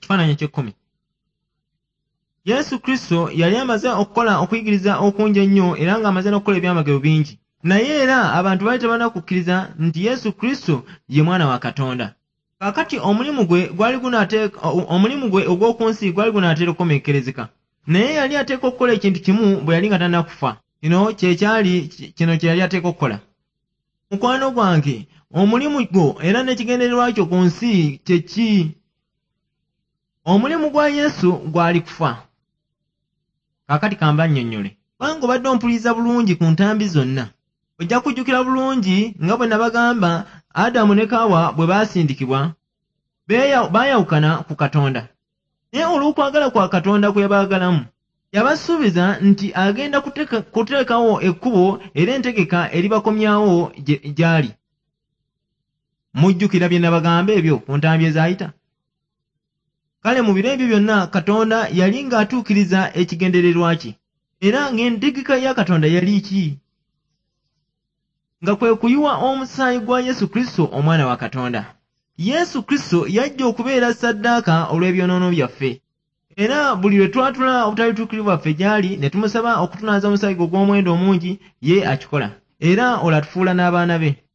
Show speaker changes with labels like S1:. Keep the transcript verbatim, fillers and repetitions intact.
S1: Ekifaananyi eky'ekkumi. Yesu Kristo yali amaze okukola okuyigiriza okungi ennyo era ng'amaze n'okukola ebyamagero bingi. Naye era abantu baali tebannakukkiriza nti Yesu Kristo ye mwana wa Katonda. Kaakati omulimu gwe gwali gunaate omulimu gwe ogw'oku nsi gwali gunaatera okukomekkerezeka. Naye yali ateeka okukola ekintu kimu bwe yali nga tannakufa. Kino kye kyali kino kye yali ateeka okukola. Mukwano gwange, omulimu gwo era n'ekigendererwa kyo ku nsi kye ki? Omulimu gwa Yesu gwali kufa. Kaakati kamba nnyonnyole. Kubanga obadde ompuliriza bulungi ku ntambi zonna, ojja kujjukira bulungi nga bwe nabagamba Adamu ne Kaawa bwe baasindikibwa baayawukana ku Katonda. Naye olw'okwagala kwa Katonda kwe yabaagalamu, yabasuubiza nti agenda kuteekawo ekkubo era entegeka eribakomyawo gy'ali. Mujjukira bye nabagamba ebyo ku ntambi ezaayita? Kale mu biro ebyo byonna Katonda yali ng'atuukiriza ekigendererwa kye. Era ng'entegeka ya Katonda yali ki? Nga kwe kuyiwa omusaayi gwa Yesu Kristo omwana wa Katonda. Yesu Kristo yajja okubeera ssaddaaka olw'ebyonoono byaffe. Era buli lwe twatula obutalituukirivu bwaffe gy'ali ne tumusaba okutunaaza omusaayi gwe ogw'omuwendo omungi, ye akikola. Era olwo atufuula n'abaana be.